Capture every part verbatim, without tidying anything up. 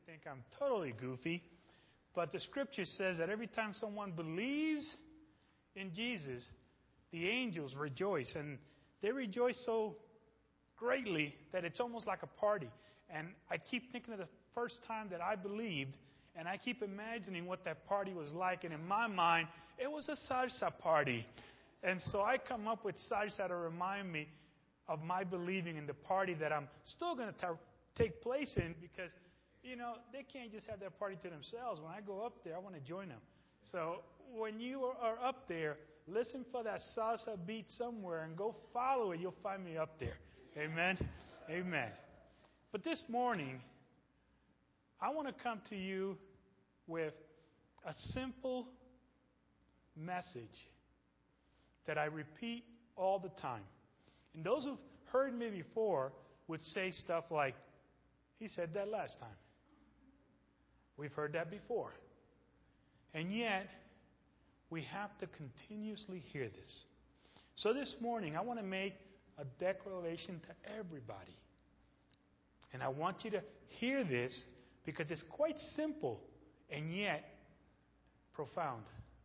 think I'm totally goofy, but the scripture says that every time someone believes in Jesus, the angels rejoice. And they rejoice so greatly that it's almost like a party. And I keep thinking of the first time that I believed, and I keep imagining what that party was like. And in my mind, it was a salsa party. And so I come up with salsa to remind me of my believing in the party that I'm still going to take place in, because, you know, they can't just have that party to themselves. When I go up there, I want to join them. So when you are up there, listen for that salsa beat somewhere and go follow it. You'll find me up there. Amen? Amen. But this morning, I want to come to you with a simple message that I repeat all the time. And those who've heard me before would say stuff like, he said that last time. We've heard that before. And yet, we have to continuously hear this. So this morning, I want to make a declaration to everybody. And I want you to hear this because it's quite simple and yet profound.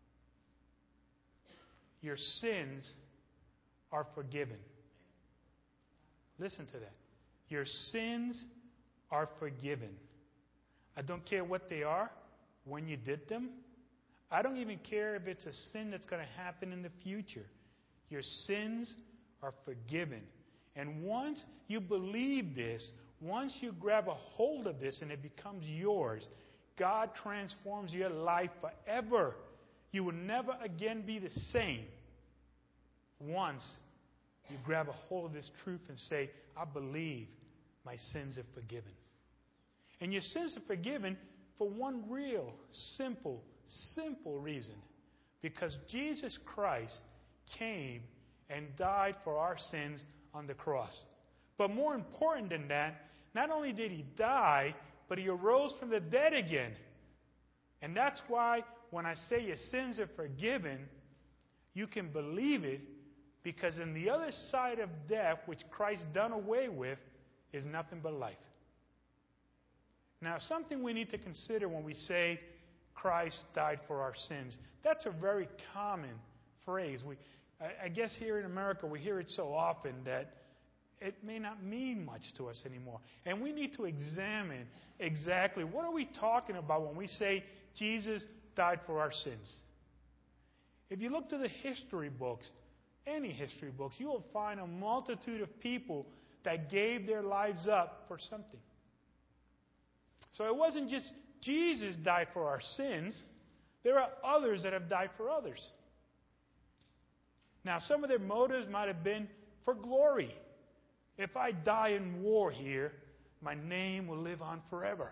Your sins are forgiven. Listen to that. Your sins are forgiven. I don't care what they are, when you did them. I don't even care if it's a sin that's going to happen in the future. Your sins are forgiven. And once you believe this, once you grab a hold of this and it becomes yours, God transforms your life forever. You will never again be the same once you grab a hold of this truth and say, I believe my sins are forgiven. And your sins are forgiven for one real, simple, simple reason. Because Jesus Christ came and died for our sins on the cross. But more important than that, not only did He die, but He arose from the dead again. And that's why when I say your sins are forgiven, you can believe it, because in the other side of death, which Christ done away with, is nothing but life. Now, something we need to consider when we say Christ died for our sins. That's a very common phrase. We, I, I guess here in America, we hear it so often that it may not mean much to us anymore. And we need to examine exactly what are we talking about when we say Jesus died for our sins. If you look to the history books, any history books, you will find a multitude of people that gave their lives up for something. So it wasn't just Jesus died for our sins. There are others that have died for others. Now, some of their motives might have been for glory. If I die in war here, my name will live on forever.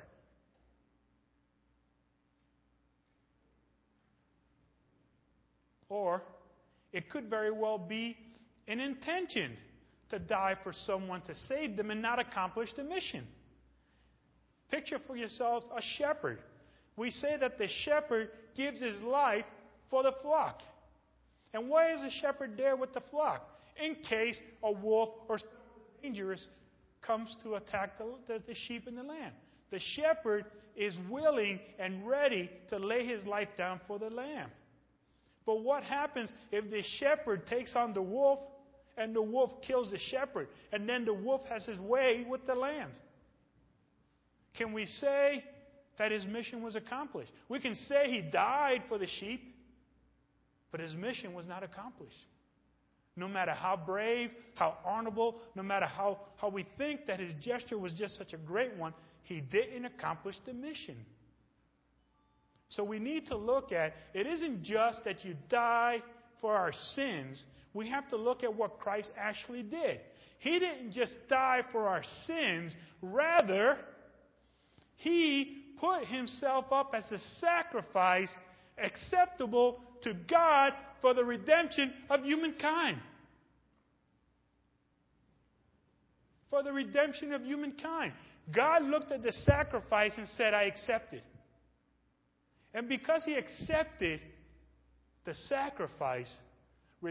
Or it could very well be an intention to die for someone to save them and not accomplish the mission. Picture for yourselves a shepherd. We say that the shepherd gives his life for the flock. And why is the shepherd there with the flock? In case a wolf or something dangerous comes to attack the, the, the sheep and the lamb. The shepherd is willing and ready to lay his life down for the lamb. But what happens if the shepherd takes on the wolf and the wolf kills the shepherd, and then the wolf has his way with the lambs? Can we say that his mission was accomplished? We can say he died for the sheep, but his mission was not accomplished. No matter how brave, how honorable, no matter how, how we think that his gesture was just such a great one, he didn't accomplish the mission. So we need to look at, it isn't just that you die for our sins. We have to look at what Christ actually did. He didn't just die for our sins. Rather, He put Himself up as a sacrifice acceptable to God for the redemption of humankind. For the redemption of humankind. God looked at the sacrifice and said, I accept it. And because He accepted the sacrifice,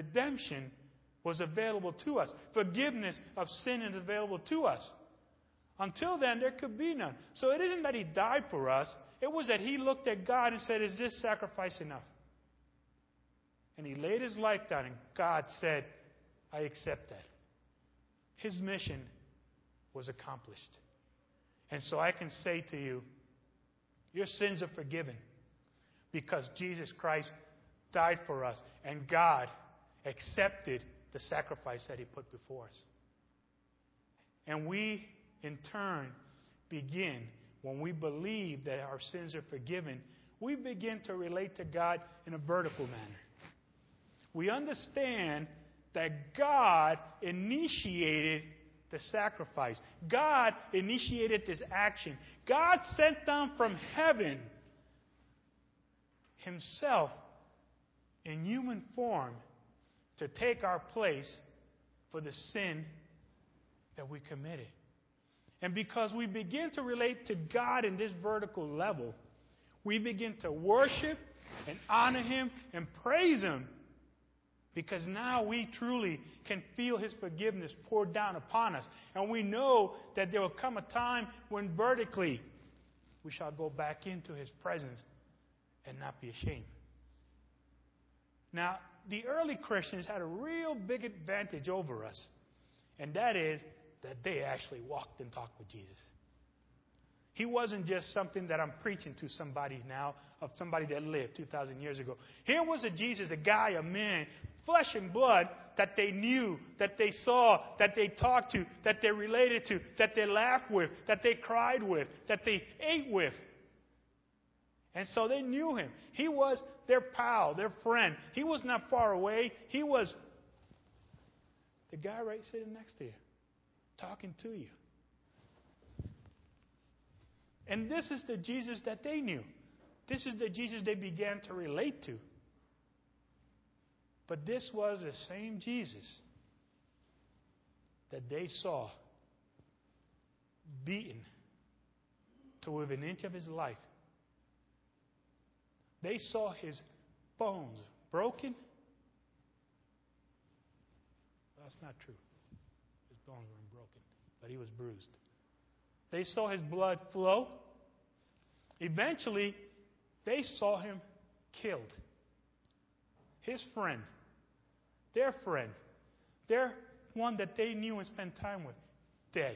redemption was available to us. Forgiveness of sin is available to us. Until then, there could be none. So it isn't that he died for us. It was that he looked at God and said, is this sacrifice enough? And he laid his life down, and God said, I accept that. His mission was accomplished. And so I can say to you, your sins are forgiven because Jesus Christ died for us, and God accepted the sacrifice that he put before us. And we, in turn, begin, when we believe that our sins are forgiven, we begin to relate to God in a vertical manner. We understand that God initiated the sacrifice. God initiated this action. God sent down from heaven himself in human form to take our place for the sin that we committed. And because we begin to relate to God in this vertical level, we begin to worship and honor him and praise him, because now we truly can feel his forgiveness poured down upon us. And we know that there will come a time when vertically we shall go back into his presence and not be ashamed. Now, the early Christians had a real big advantage over us, and that is that they actually walked and talked with Jesus. He wasn't just something that I'm preaching to somebody now, of somebody that lived two thousand years ago. Here was a Jesus, a guy, a man, flesh and blood, that they knew, that they saw, that they talked to, that they related to, that they laughed with, that they cried with, that they ate with. And so they knew him. He was their pal, their friend. He was not far away. He was the guy right sitting next to you, talking to you. And this is the Jesus that they knew. This is the Jesus they began to relate to. But this was the same Jesus that they saw beaten to within an inch of his life. They saw his bones broken. That's not true. His bones weren't broken, but he was bruised. They saw his blood flow. Eventually, they saw him killed. His friend, their friend, their one that they knew and spent time with, dead.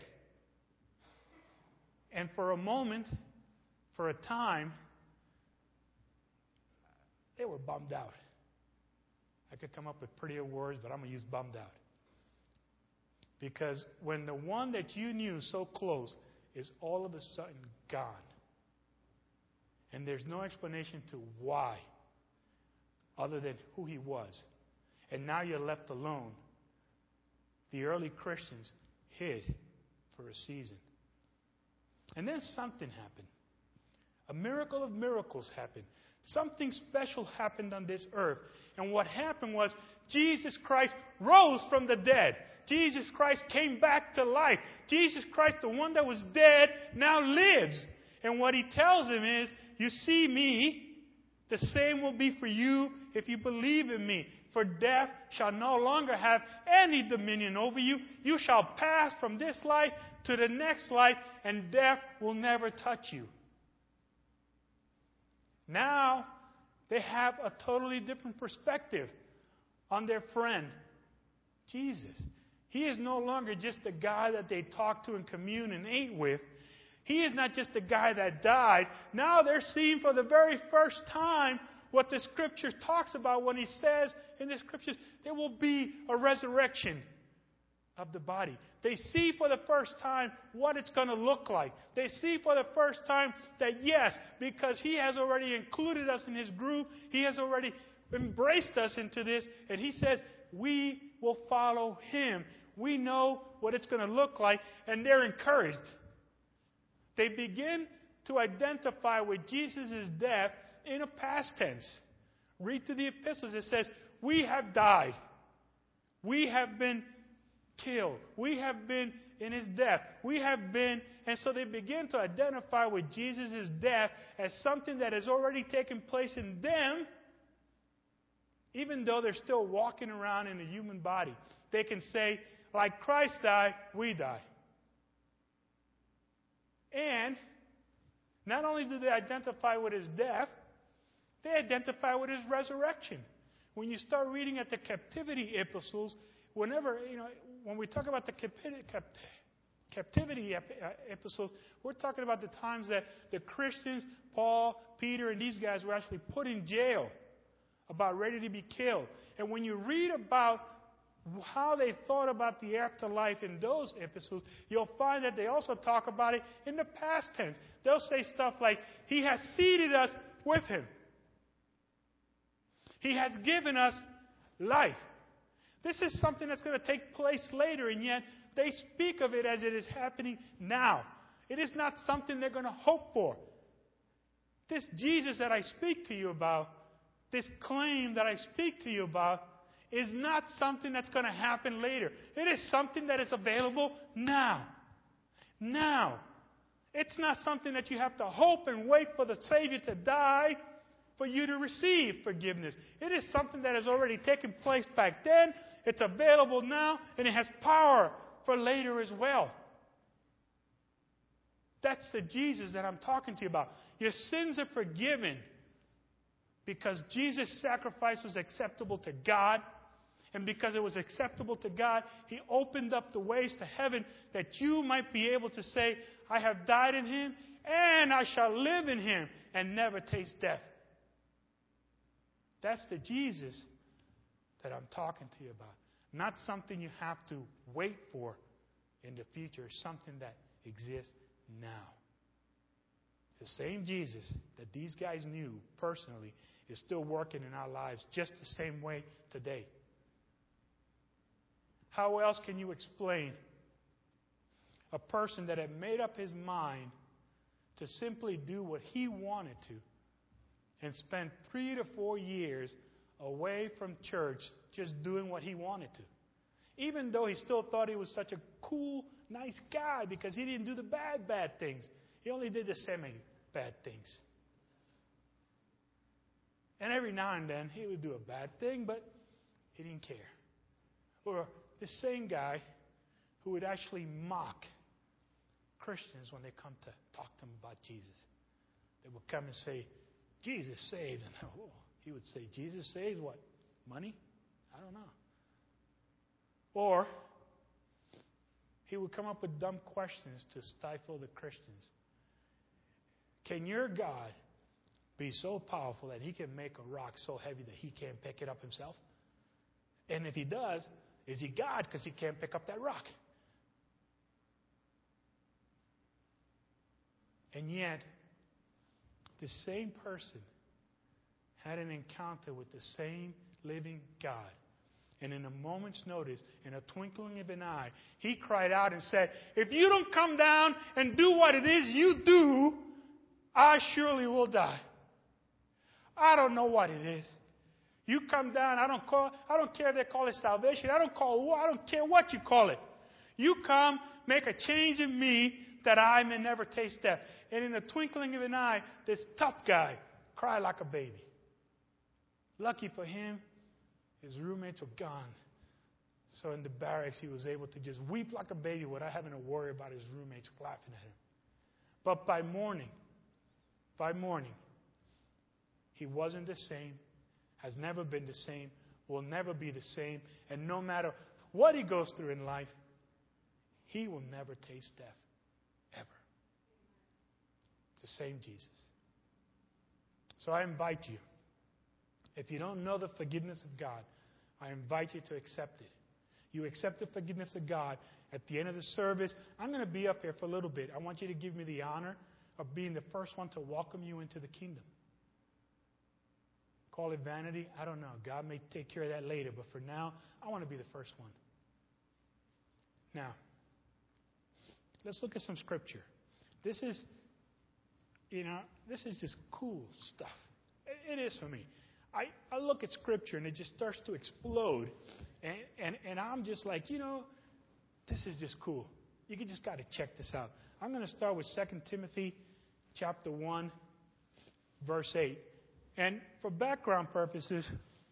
And for a moment, for a time, they were bummed out. I could come up with prettier words, but I'm going to use bummed out. Because when the one that you knew so close is all of a sudden gone, and there's no explanation to why, other than who he was, and now you're left alone, the early Christians hid for a season. And then something happened. A miracle of miracles happened. Something special happened on this earth. And what happened was Jesus Christ rose from the dead. Jesus Christ came back to life. Jesus Christ, the one that was dead, now lives. And what he tells him is, you see me, the same will be for you if you believe in me. For death shall no longer have any dominion over you. You shall pass from this life to the next life, and death will never touch you. Now, they have a totally different perspective on their friend, Jesus. He is no longer just the guy that they talked to and communed and ate with. He is not just the guy that died. Now they're seeing for the very first time what the Scripture talks about when he says in the Scriptures, there will be a resurrection of the body. They see for the first time what it's going to look like. They see for the first time that yes, because he has already included us in his group, he has already embraced us into this, and he says we will follow him. We know what it's going to look like, and they're encouraged. They begin to identify with Jesus' death in a past tense. Read to the epistles. It says, we have died. We have been killed. We have been in his death. We have been, and so they begin to identify with Jesus' death as something that has already taken place in them, even though they're still walking around in a human body. They can say, like Christ died, we die. And not only do they identify with his death, they identify with his resurrection. When you start reading at the captivity epistles, whenever, you know, when we talk about the captivity, captivity epistles, we're talking about the times that the Christians, Paul, Peter, and these guys were actually put in jail, about ready to be killed. And when you read about how they thought about the afterlife in those epistles, you'll find that they also talk about it in the past tense. They'll say stuff like, He has seated us with Him. He has given us life. This is something that's going to take place later, and yet they speak of it as it is happening now. It is not something they're going to hope for. This Jesus that I speak to you about, this claim that I speak to you about, is not something that's going to happen later. It is something that is available now. Now. It's not something that you have to hope and wait for the Savior to die for you to receive forgiveness. It is something that has already taken place back then. It's available now, and it has power for later as well. That's the Jesus that I'm talking to you about. Your sins are forgiven because Jesus' sacrifice was acceptable to God. And because it was acceptable to God, He opened up the ways to heaven that you might be able to say, I have died in Him, and I shall live in Him and never taste death. That's the Jesus that I'm talking to you about. Not something you have to wait for in the future, something that exists now. The same Jesus that these guys knew personally is still working in our lives just the same way today. How else can you explain a person that had made up his mind to simply do what he wanted to and spent three to four years away from church just doing what he wanted to? Even though he still thought he was such a cool, nice guy because he didn't do the bad, bad things. He only did the semi-bad things. And every now and then he would do a bad thing, but he didn't care. Or the same guy who would actually mock Christians when they come to talk to him about Jesus. They would come and say, Jesus saved. And oh, he would say, Jesus saves what? Money? I don't know. Or he would come up with dumb questions to stifle the Christians. Can your God be so powerful that He can make a rock so heavy that He can't pick it up Himself? And if He does, is He God because He can't pick up that rock? And yet, the same person had an encounter with the same living God. And in a moment's notice, in a twinkling of an eye, He cried out and said, if you don't come down and do what it is you do, I surely will die. I don't know what it is. You come down, I don't call, I don't care if they call it salvation. I don't call, I don't care what you call it. You come, make a change in me that I may never taste death. And in the twinkling of an eye, this tough guy cried like a baby. Lucky for him, his roommates were gone. So in the barracks, he was able to just weep like a baby without having to worry about his roommates laughing at him. But by morning, by morning, he wasn't the same, has never been the same, will never be the same, and no matter what he goes through in life, he will never taste death, ever. It's the same Jesus. So I invite you, if you don't know the forgiveness of God, I invite you to accept it. You accept the forgiveness of God at the end of the service. I'm going to be up here for a little bit. I want you to give me the honor of being the first one to welcome you into the kingdom. Call it vanity? I don't know. God may take care of that later, but for now, I want to be the first one. Now, let's look at some scripture. This is, you know, this is just cool stuff. It, it is for me. I, I look at scripture and it just starts to explode. And, and, and I'm just like, you know, this is just cool. You can just got to check this out. I'm going to start with Second Timothy chapter one, verse eight. And for background purposes,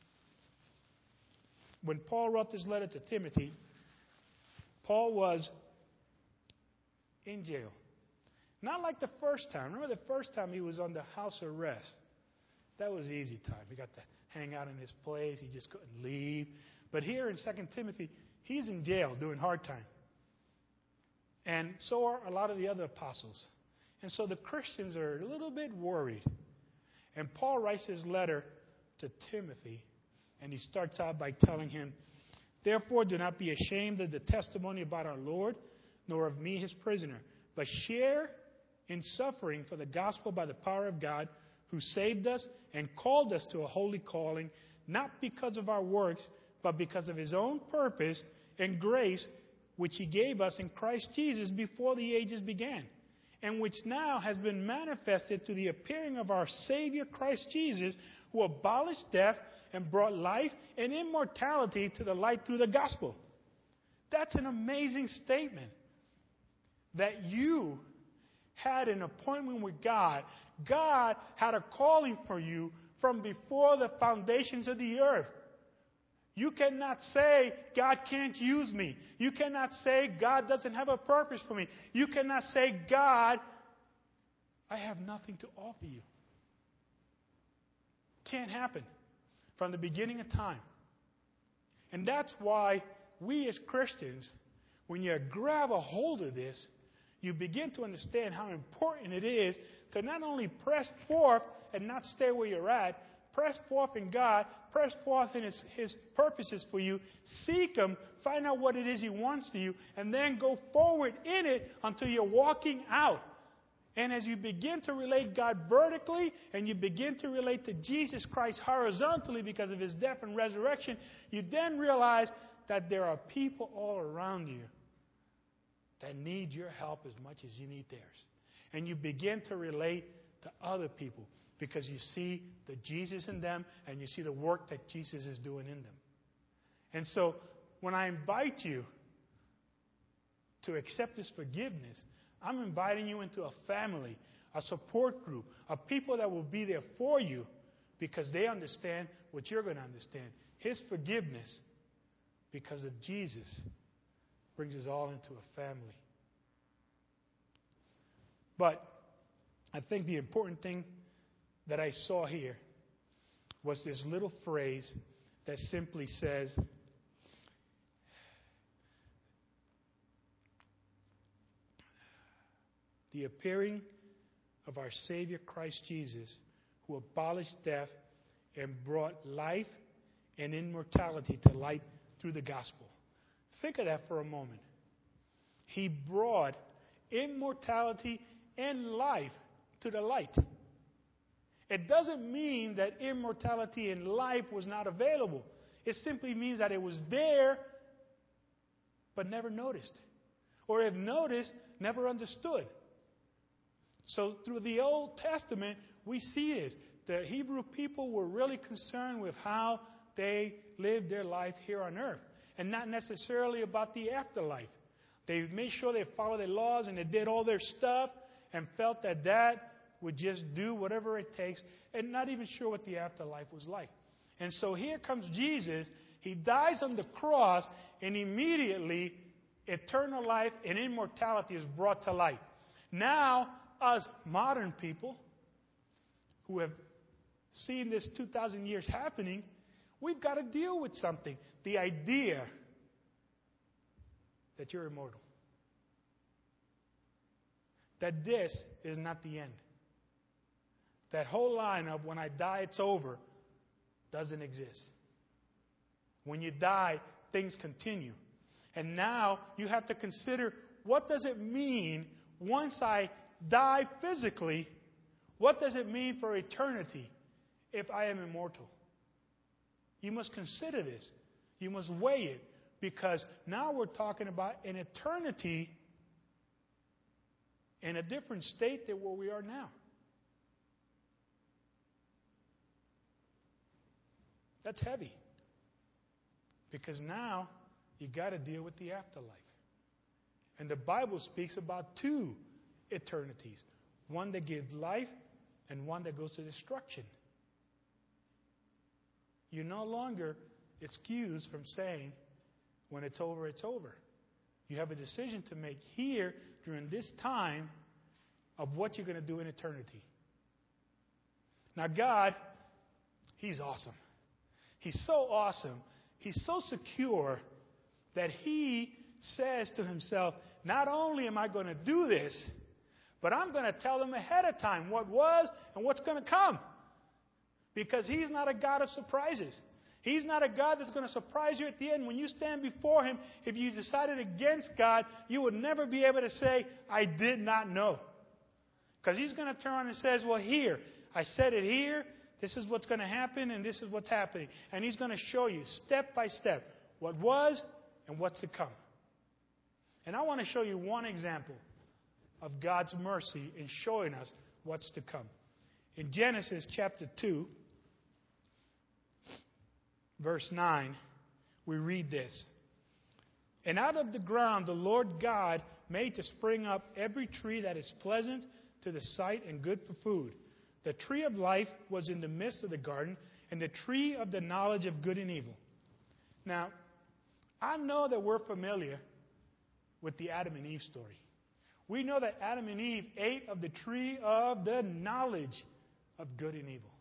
when Paul wrote this letter to Timothy, Paul was in jail. Not like the first time. Remember the first time he was under house arrest? That was easy time. He got to hang out in his place. He just couldn't leave. But here in Second Timothy, he's in jail doing hard time. And so are a lot of the other apostles. And so the Christians are a little bit worried. And Paul writes his letter to Timothy, and he starts out by telling him, "Therefore do not be ashamed of the testimony about our Lord, nor of me his prisoner, but share in suffering for the gospel by the power of God, who saved us and called us to a holy calling, not because of our works, but because of his own purpose and grace, which he gave us in Christ Jesus before the ages began, and which now has been manifested to the appearing of our Savior Christ Jesus, who abolished death and brought life and immortality to the light through the gospel." That's an amazing statement. That you had an appointment with God. God had a calling for you from before the foundations of the earth. You cannot say, God can't use me. You cannot say, God doesn't have a purpose for me. You cannot say, God, I have nothing to offer you. Can't happen from the beginning of time. And that's why we as Christians, when you grab a hold of this, you begin to understand how important it is to not only press forth and not stay where you're at, press forth in God, press forth in His, His purposes for you, seek Him, find out what it is He wants to you, and then go forward in it until you're walking out. And as you begin to relate God vertically and you begin to relate to Jesus Christ horizontally because of His death and resurrection, you then realize that there are people all around you that need your help as much as you need theirs. And you begin to relate to other people because you see the Jesus in them and you see the work that Jesus is doing in them. And so when I invite you to accept this forgiveness, I'm inviting you into a family, a support group, of people that will be there for you because they understand what you're going to understand. His forgiveness, because of Jesus, brings us all into a family. But I think the important thing that I saw here was this little phrase that simply says, the appearing of our Savior Christ Jesus, who abolished death and brought life and immortality to light through the gospel. Think of that for a moment. He brought immortality and life to the light. It doesn't mean that immortality and life was not available. It simply means that it was there, but never noticed. Or if noticed, never understood. So through the Old Testament, we see this. The Hebrew people were really concerned with how they lived their life here on earth, and not necessarily about the afterlife. They made sure they followed the laws and they did all their stuff and felt that that would just do whatever it takes, and not even sure what the afterlife was like. And so here comes Jesus. He dies on the cross, and immediately eternal life and immortality is brought to light. Now, us modern people who have seen this two thousand years happening, we've got to deal with something. The idea that you're immortal. That this is not the end. That whole line of when I die, it's over, doesn't exist. When you die, things continue. And now you have to consider, what does it mean once I die physically? What does it mean for eternity if I am immortal? You must consider this. You must weigh it, because now we're talking about an eternity in a different state than where we are now. That's heavy, because now you got to deal with the afterlife. And the Bible speaks about two eternities, one that gives life and one that goes to destruction. You're no longer excused from saying, when it's over, it's over. You have a decision to make here during this time. of what you're going to do in eternity. Now, God, He's awesome. He's so awesome. He's so secure that He says to Himself, not only am I going to do this, but I'm going to tell them ahead of time what was and what's going to come. Because He's not a God of surprises. He's not a God that's going to surprise you at the end. When you stand before Him, if you decided against God, you would never be able to say, I did not know. Because He's going to turn around and says, well, here, I said it here. This is what's going to happen, and this is what's happening. And He's going to show you step by step what was and what's to come. And I want to show you one example of God's mercy in showing us what's to come. In Genesis chapter two, verse nine, we read this. And out of the ground the Lord God made to spring up every tree that is pleasant to the sight and good for food. The tree of life was in the midst of the garden, and the tree of the knowledge of good and evil. Now, I know that we're familiar with the Adam and Eve story. We know that Adam and Eve ate of the tree of the knowledge of good and evil.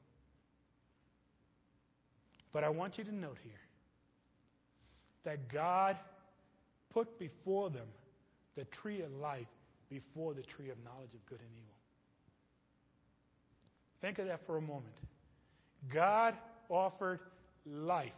But I want you to note here that God put before them the tree of life before the tree of knowledge of good and evil. Think of that for a moment. God offered life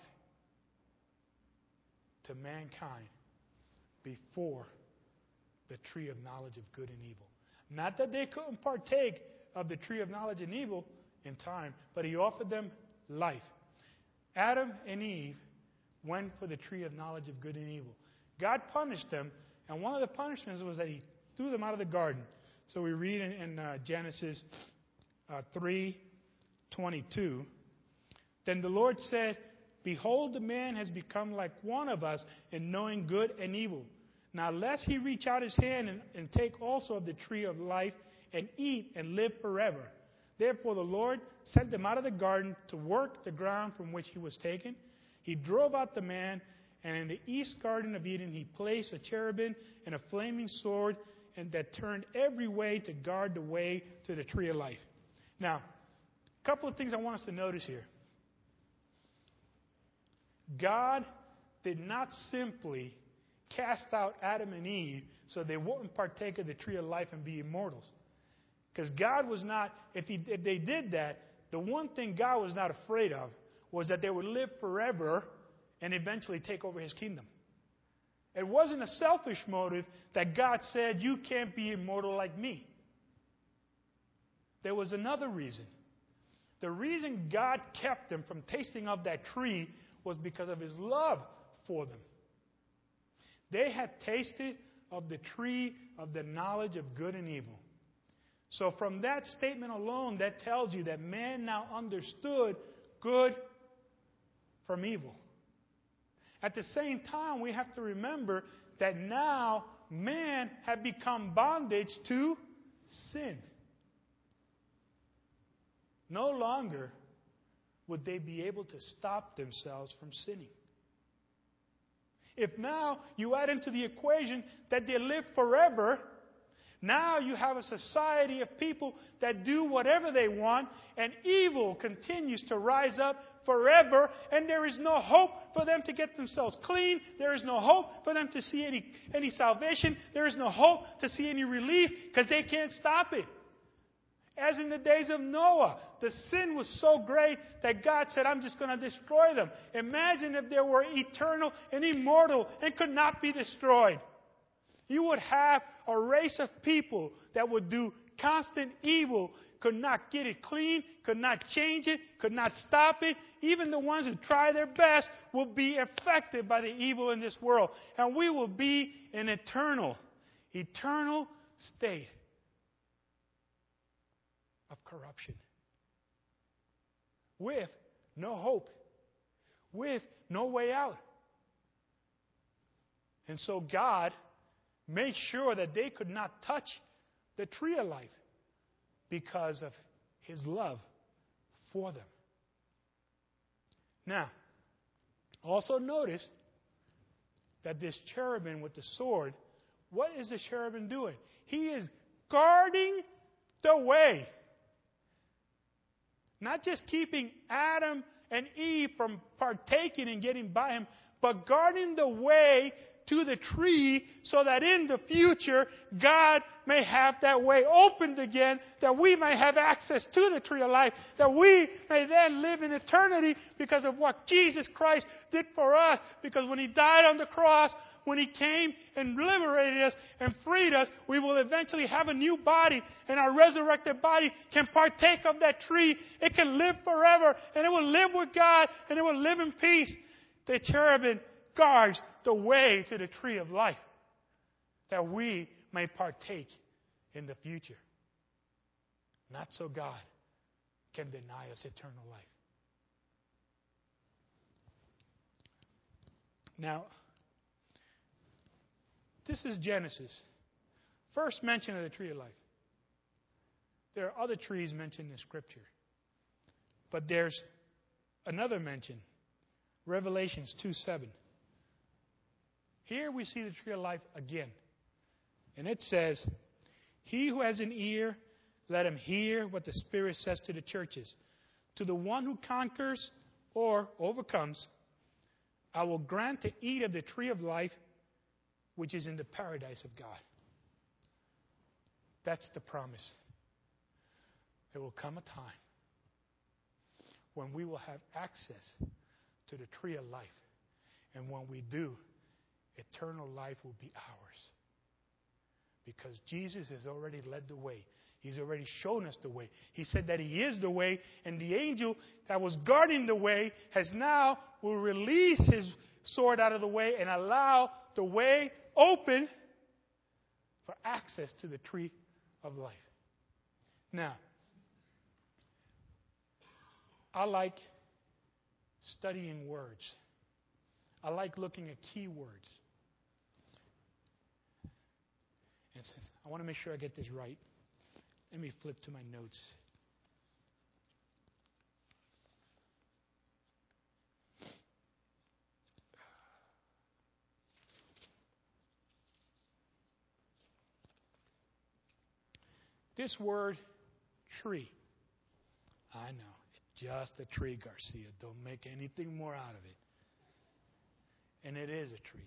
to mankind before the tree of knowledge of good and evil. Not that they couldn't partake of the tree of knowledge and evil in time, but He offered them life. Adam and Eve went for the tree of knowledge of good and evil. God punished them, and one of the punishments was that He threw them out of the garden. So we read in, in uh, Genesis uh, three twenty-two, then the Lord said, behold, the man has become like one of us in knowing good and evil. Now lest he reach out his hand and, and take also of the tree of life and eat and live forever. Therefore the Lord sent them out of the garden to work the ground from which he was taken. He drove out the man, and in the east garden of Eden he placed a cherubim and a flaming sword, and that turned every way to guard the way to the tree of life. Now, a couple of things I want us to notice here. God did not simply cast out Adam and Eve so they wouldn't partake of the tree of life and be immortals. Because God was not, if, he, if they did that, the one thing God was not afraid of was that they would live forever and eventually take over His kingdom. It wasn't a selfish motive that God said, you can't be immortal like me. There was another reason. The reason God kept them from tasting of that tree was because of His love for them. They had tasted of the tree of the knowledge of good and evil. So from that statement alone, that tells you that man now understood good from evil. At the same time, we have to remember that now man had become bondage to sin. No longer would they be able to stop themselves from sinning. If now you add into the equation that they live forever, now you have a society of people that do whatever they want, and evil continues to rise up forever, and there is no hope for them to get themselves clean. There is no hope for them to see any, any salvation. There is no hope to see any relief because they can't stop it. As in the days of Noah, the sin was so great that God said, I'm just going to destroy them. Imagine if they were eternal and immortal and could not be destroyed. You would have a race of people that would do constant evil, could not get it clean, could not change it, could not stop it. Even the ones who try their best will be affected by the evil in this world. And we will be in an eternal, eternal state of corruption. With no hope. With no way out. And so God made sure that they could not touch the tree of life because of His love for them. Now, also notice that this cherubim with the sword, what is the cherubim doing? He is guarding the way. Not just keeping Adam and Eve from partaking and getting by him, but guarding the way to the tree so that in the future God may have that way opened again, that we may have access to the tree of life, that we may then live in eternity because of what Jesus Christ did for us. Because when He died on the cross, when He came and liberated us and freed us, we will eventually have a new body, and our resurrected body can partake of that tree. It can live forever, and it will live with God, and it will live in peace. The cherubim guards the way to the tree of life, that we may partake in the future. Not so God can deny us eternal life. Now, this is Genesis. First mention of the tree of life. There are other trees mentioned in Scripture. But there's another mention. Revelations two seven. Here we see the tree of life again. And it says, "He who has an ear, let him hear what the Spirit says to the churches. To the one who conquers or overcomes, I will grant to eat of the tree of life, which is in the paradise of God." That's the promise. There will come a time when we will have access to the tree of life. And when we do, eternal life will be ours. Because Jesus has already led the way. He's already shown us the way. He said that He is the way, and the angel that was guarding the way has now will release his sword out of the way and allow the way open for access to the tree of life. Now, I like studying words. I like looking at keywords. And since I want to make sure I get this right, let me flip to my notes. This word, tree. I know, it's just a tree, Garcia. Don't make anything more out of it. And it is a tree.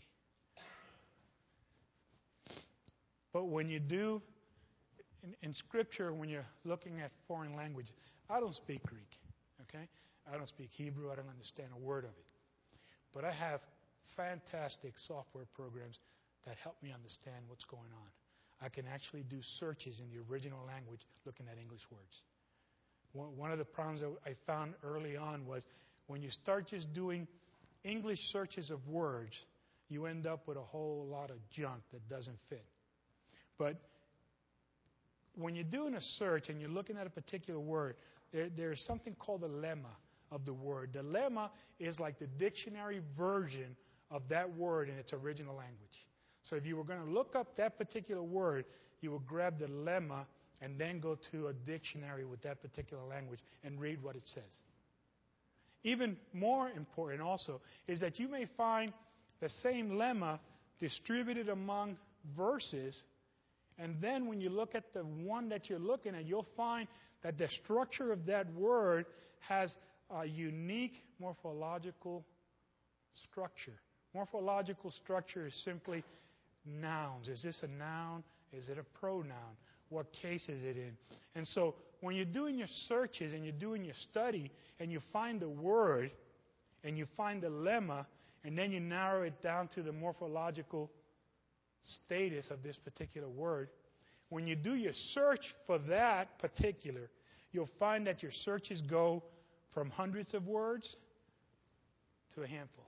But when you do, in, in Scripture, when you're looking at foreign language, I don't speak Greek, okay? I don't speak Hebrew. I don't understand a word of it. But I have fantastic software programs that help me understand what's going on. I can actually do searches in the original language looking at English words. One, one of the problems that I found early on was when you start just doing English searches of words, you end up with a whole lot of junk that doesn't fit. But when you're doing a search and you're looking at a particular word, there, there's something called the lemma of the word. The lemma is like the dictionary version of that word in its original language. So if you were going to look up that particular word, you would grab the lemma and then go to a dictionary with that particular language and read what it says. Even more important also is that you may find the same lemma distributed among verses. And then when you look at the one that you're looking at, you'll find that the structure of that word has a unique morphological structure. Morphological structure is simply nouns. Is this a noun? Is it a pronoun? What case is it in? And so when you're doing your searches and you're doing your study and you find the word and you find the lemma and then you narrow it down to the morphological status of this particular word, when you do your search for that particular, you'll find that your searches go from hundreds of words to a handful.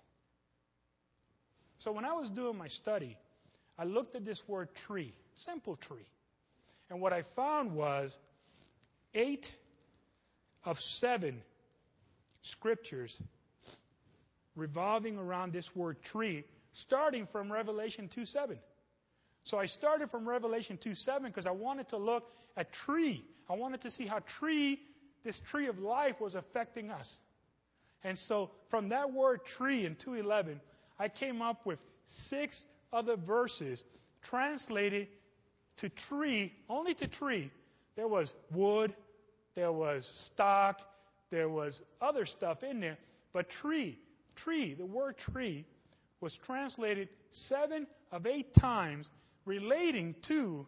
So when I was doing my study, I looked at this word tree, simple tree. And what I found was eight of seven scriptures revolving around this word tree, starting from Revelation two seven. So I started from Revelation two seven because I wanted to look at tree. I wanted to see how tree, this tree of life, was affecting us. And so from that word tree in two eleven, I came up with six other verses translated to tree, only to tree, there was wood, there was stock, there was other stuff in there. But tree, tree, the word tree was translated seven of eight times relating to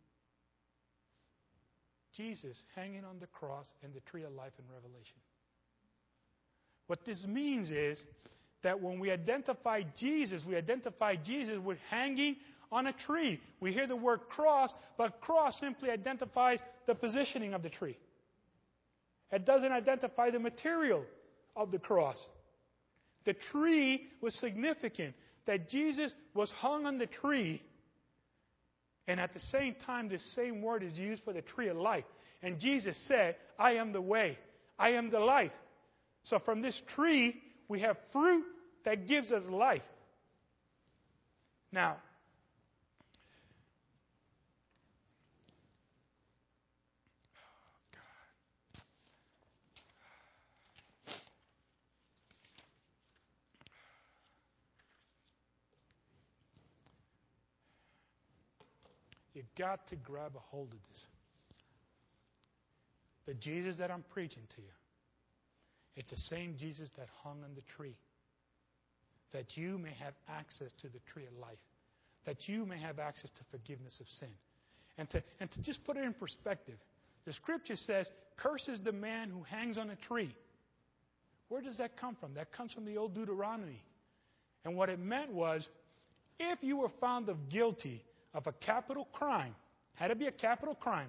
Jesus hanging on the cross and the tree of life in Revelation. What this means is that when we identify Jesus, we identify Jesus with hanging on a tree. We hear the word cross, but cross simply identifies the positioning of the tree. It doesn't identify the material of the cross. The tree was significant, that Jesus was hung on the tree, and at the same time, this same word is used for the tree of life. And Jesus said, I am the way, I am the life. So from this tree, we have fruit that gives us life. Now, you've got to grab a hold of this. The Jesus that I'm preaching to you, it's the same Jesus that hung on the tree. That you may have access to the tree of life. That you may have access to forgiveness of sin. And to, and to just put it in perspective, the scripture says, "Cursed is the man who hangs on a tree." Where does that come from? That comes from the old Deuteronomy. And what it meant was, if you were found of guilty of a capital crime, had to be a capital crime,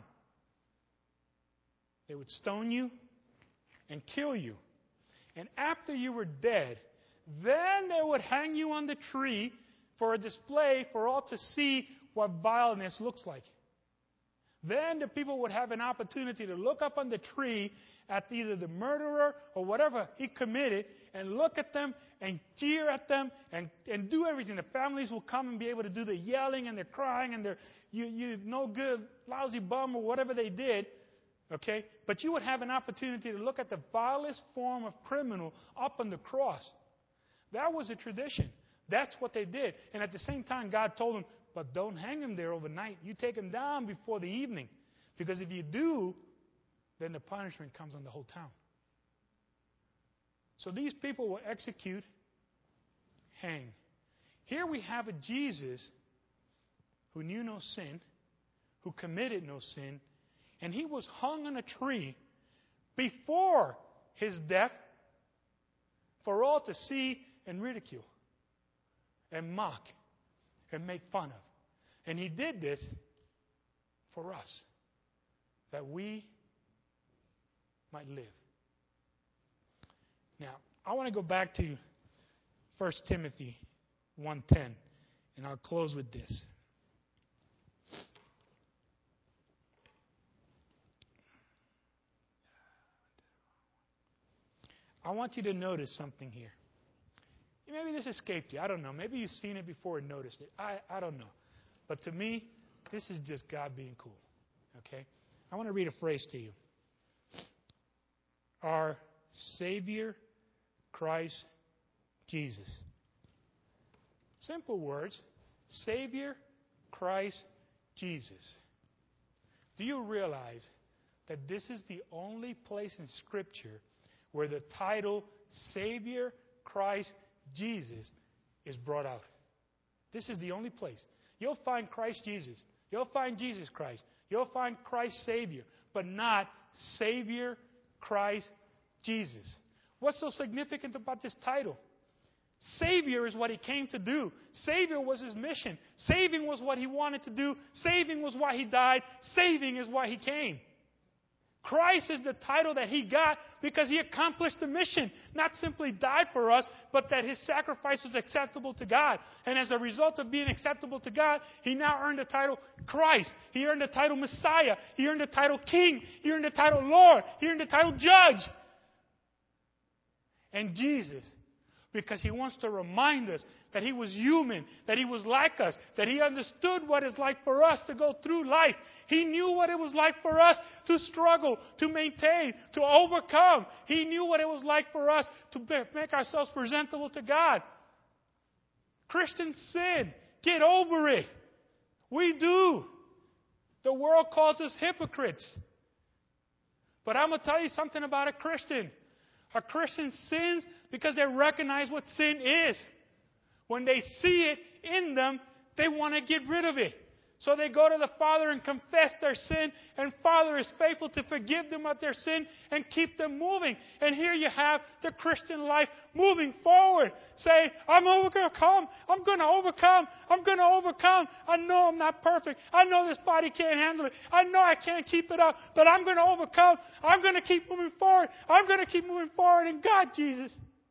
they would stone you and kill you. And after you were dead, then they would hang you on the tree for a display for all to see what vileness looks like. Then the people would have an opportunity to look up on the tree at either the murderer or whatever he committed and look at them and jeer at them and, and do everything. The families will come and be able to do the yelling and the crying and the you, you no good, lousy bum or whatever they did. Okay? But you would have an opportunity to look at the vilest form of criminal up on the cross. That was a tradition. That's what they did. And at the same time, God told them, but don't hang him there overnight. You take him down before the evening. Because if you do, then the punishment comes on the whole town. So these people will execute, hang. Here we have a Jesus who knew no sin, who committed no sin, and he was hung on a tree before his death for all to see and ridicule and mock and make fun of. And he did this for us, that we might live. Now, I want to go back to First Timothy one ten, and I'll close with this. I want you to notice something here. Maybe this escaped you. I don't know. Maybe you've seen it before and noticed it. I, I don't know. But to me, this is just God being cool. Okay? I want to read a phrase to you. Our Savior, Christ Jesus. Simple words. Savior, Christ Jesus. Do you realize that this is the only place in Scripture where the title Savior, Christ Jesus is brought out? This is the only place. You'll find Christ Jesus. You'll find Jesus Christ. You'll find Christ Savior, but not Savior, Christ Jesus. What's so significant about this title? Savior is what he came to do. Savior was his mission. Saving was what he wanted to do. Saving was why he died. Saving is why he came. Christ is the title that he got because he accomplished the mission. Not simply died for us, but that his sacrifice was acceptable to God. And as a result of being acceptable to God, he now earned the title Christ. He earned the title Messiah. He earned the title King. He earned the title Lord. He earned the title Judge. And Jesus, because he wants to remind us that he was human, that he was like us, that he understood what it's like for us to go through life. He knew what it was like for us to struggle, to maintain, to overcome. He knew what it was like for us to make ourselves presentable to God. Christians sin. Get over it. We do. The world calls us hypocrites. But I'm going to tell you something about a Christian. A Christian sins because they recognize what sin is. When they see it in them, they want to get rid of it. So they go to the Father and confess their sin, and Father is faithful to forgive them of their sin and keep them moving. And here you have the Christian life moving forward, saying, I'm overcome. I'm going to overcome. I'm going to overcome. I know I'm not perfect. I know this body can't handle it. I know I can't keep it up, but I'm going to overcome. I'm going to keep moving forward. I'm going to keep moving forward in God, Jesus.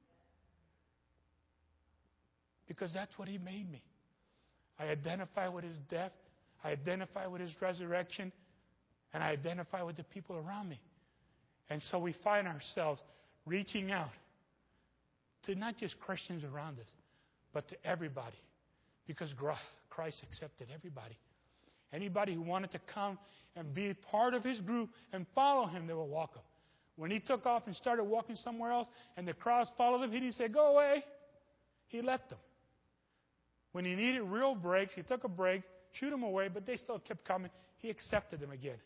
Because that's what He made me. I identify with His death. I identify with His resurrection, and I identify with the people around me. And so we find ourselves reaching out to not just Christians around us, but to everybody, because Christ accepted everybody. Anybody who wanted to come and be part of His group and follow Him, they were welcome. When He took off and started walking somewhere else and the crowds followed Him, He didn't say, go away. He let them. When He needed real breaks, He took a break, shoot them away, but they still kept coming. He accepted them again.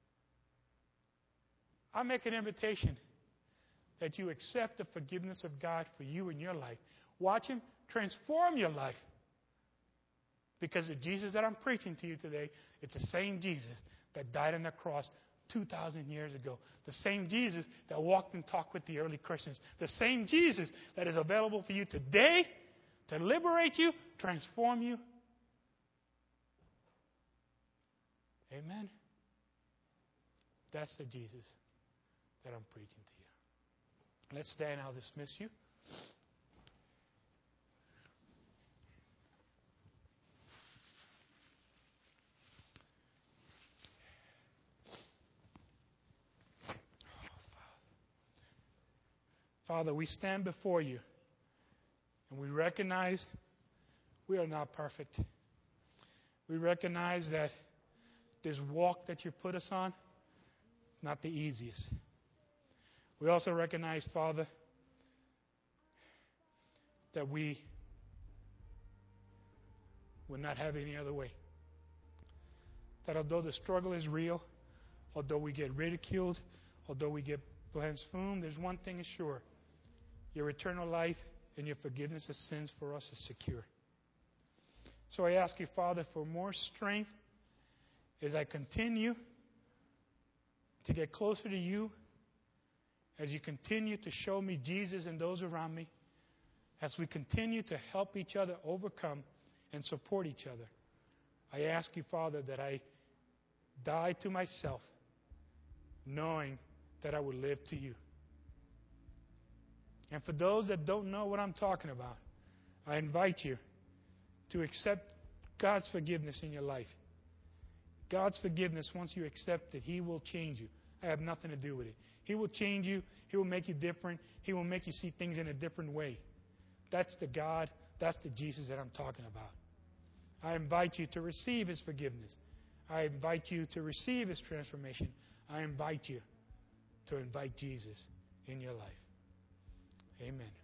I make an invitation that you accept the forgiveness of God for you in your life. Watch Him transform your life. Because the Jesus that I'm preaching to you today, it's the same Jesus that died on the cross two thousand years ago. The same Jesus that walked and talked with the early Christians. The same Jesus that is available for you today to liberate you, transform you. Amen. That's the Jesus that I'm preaching to you. Let's stand. I'll dismiss you. Father, we stand before you and we recognize we are not perfect. We recognize that this walk that you put us on is not the easiest. We also recognize, Father, that we would not have any other way. That although the struggle is real, although we get ridiculed, although we get blasphemed, there's one thing is sure. Your eternal life and your forgiveness of sins for us is secure. So I ask you, Father, for more strength as I continue to get closer to you, as you continue to show me Jesus and those around me, as we continue to help each other overcome and support each other. I ask you, Father, that I die to myself, knowing that I will live to you. And for those that don't know what I'm talking about, I invite you to accept God's forgiveness in your life. God's forgiveness, once you accept it, He will change you. I have nothing to do with it. He will change you. He will make you different. He will make you see things in a different way. That's the God, that's the Jesus that I'm talking about. I invite you to receive His forgiveness. I invite you to receive His transformation. I invite you to invite Jesus in your life. Amen.